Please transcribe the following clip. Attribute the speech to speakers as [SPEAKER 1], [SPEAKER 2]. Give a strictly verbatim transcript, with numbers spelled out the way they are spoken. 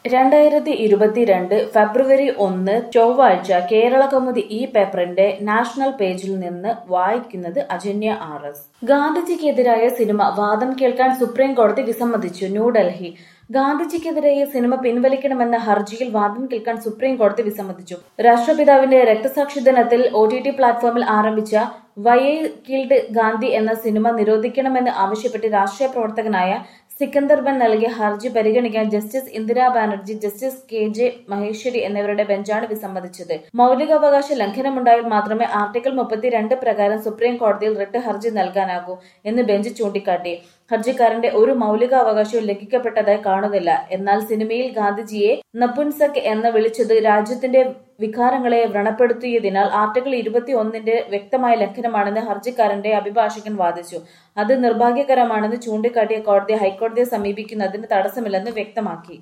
[SPEAKER 1] രണ്ടായിരത്തി ഇരുപത്തിരണ്ട് ഫെബ്രുവരി ഒന്ന് ചൊവ്വാഴ്ച കേരളകൗമുദി ഈ പേപ്പറിന്റെ നാഷണൽ പേജിൽ നിന്ന് വായിക്കുന്നത് അജന്യ ആർ എസ്. ഗാന്ധിജിക്കെതിരായ സിനിമ വാദം കേൾക്കാൻ സുപ്രീം കോടതി വിസമ്മതിച്ചു. ന്യൂഡൽഹി ഗാന്ധിജിക്കെതിരായ സിനിമ പിൻവലിക്കണമെന്ന ഹർജിയിൽ വാദം കേൾക്കാൻ സുപ്രീം കോടതി വിസമ്മതിച്ചു. രാഷ്ട്രപിതാവിന്റെ രക്തസാക്ഷി ദിനത്തിൽ ഒ ടി ടി പ്ലാറ്റ്ഫോമിൽ ആരംഭിച്ച വൈ ഐ കിൽഡ് ഗാന്ധി എന്ന സിനിമ നിരോധിക്കണമെന്ന് ആവശ്യപ്പെട്ട് രാഷ്ട്രീയ പ്രവർത്തകനായ സിക്കന്ദർ ബൻ നൽകിയ ഹർജി പരിഗണിക്കാൻ justice Indira Banerjee, justice K J Maheshwari എന്നിവരുടെ ബെഞ്ചാണ് വിസമ്മതിച്ചത്. മൌലികാവകാശ ലംഘനമുണ്ടായാൽ മാത്രമേ ആർട്ടിക്കിൾ മുപ്പത്തിരണ്ട് പ്രകാരം സുപ്രീം കോടതിയിൽ റിട്ട് ഹർജി നൽകാനാകൂ എന്ന് ബെഞ്ച് ചൂണ്ടിക്കാട്ടി. ഹർജിക്കാരന്റെ ഒരു മൌലികാവകാശവും ലംഘിക്കപ്പെട്ടതായി കാണുന്നില്ല. എന്നാൽ സിനിമയിൽ ഗാന്ധിജിയെ നപുൻസക് എന്ന് വിളിച്ചത് രാജ്യത്തിന്റെ വികാരങ്ങളെ വ്രണപ്പെടുത്തിയതിനാൽ ആർട്ടിക്കിൾ ഇരുപത്തി ഒന്നിന്റെ വ്യക്തമായ ലംഘനമാണെന്ന് ഹർജിക്കാരന്റെ അഭിഭാഷകൻ വാദിച്ചു. അത് നിർഭാഗ്യകരമാണെന്ന് ചൂണ്ടിക്കാട്ടിയ കോടതി ഹൈക്കോടതിയെ സമീപിക്കുന്നതിന് തടസ്സമില്ലെന്ന് വ്യക്തമാക്കി.